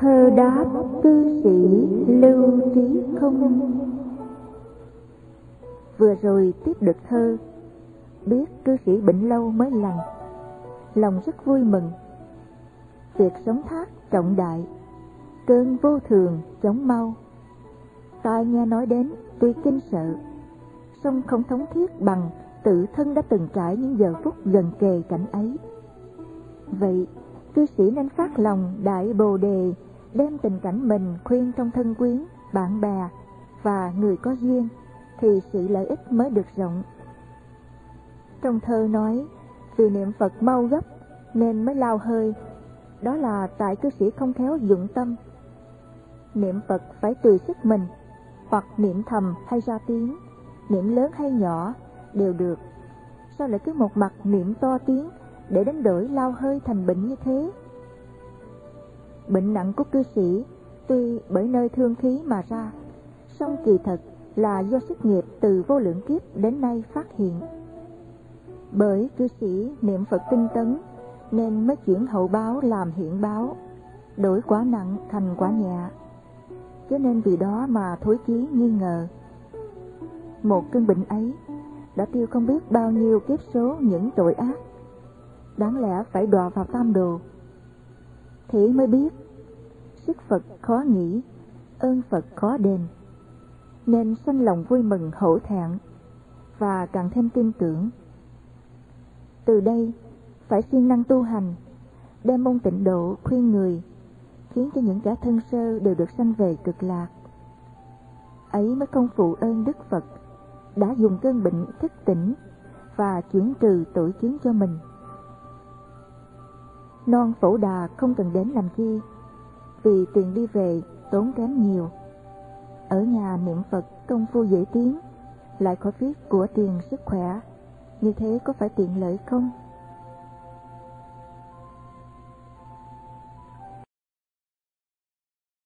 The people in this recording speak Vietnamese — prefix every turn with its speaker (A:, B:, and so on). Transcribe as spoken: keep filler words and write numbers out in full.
A: Thơ đáp cư sĩ Lưu Trí Không. Vừa rồi tiếp được thơ, biết cư sĩ bệnh lâu mới lành, lòng rất vui mừng. Việc sống thác trọng đại, cơn vô thường chóng mau. Tai nghe nói đến tuy kinh sợ, song không thống thiết bằng tự thân đã từng trải những giờ phút gần kề cảnh ấy. Vậy cư sĩ nên phát lòng đại bồ đề, đem tình cảnh mình khuyên trong thân quyến, bạn bè và người có duyên, thì sự lợi ích mới được rộng. Trong thơ nói vì niệm Phật mau gấp nên mới lao hơi, đó là tại cư sĩ không khéo dụng tâm. Niệm Phật phải tùy sức mình, hoặc niệm thầm hay ra tiếng, niệm lớn hay nhỏ đều được. Sao lại cứ một mặt niệm to tiếng để đánh đổi lao hơi thành bệnh như thế? Bệnh nặng của cư sĩ tuy bởi nơi thương khí mà ra, song kỳ thật là do sức nghiệp từ vô lượng kiếp đến nay phát hiện. Bởi cư sĩ niệm Phật tinh tấn nên mới chuyển hậu báo làm hiện báo, đổi quả nặng thành quả nhẹ, cho nên vì đó mà thối chí nghi ngờ. Một cơn bệnh ấy đã tiêu không biết bao nhiêu kiếp số những tội ác, đáng lẽ phải đọa vào tam đồ. Thế mới biết sức Phật khó nghĩ, ơn Phật khó đền, nên sanh lòng vui mừng hổ thẹn và càng thêm tin tưởng. Từ đây phải siêng năng tu hành, đem môn tịnh độ khuyên người, khiến cho những kẻ thân sơ đều được sanh về cực lạc. Ấy mới không phụ ơn Đức Phật đã dùng cơn bệnh thức tỉnh và chuyển trừ tội chướng cho mình. Non Phổ Đà không cần đến làm chi, vì tiền đi về tốn kém nhiều. Ở nhà niệm Phật công phu dễ tiến, lại khỏi phí của tiền sức khỏe, như thế có phải tiện lợi không?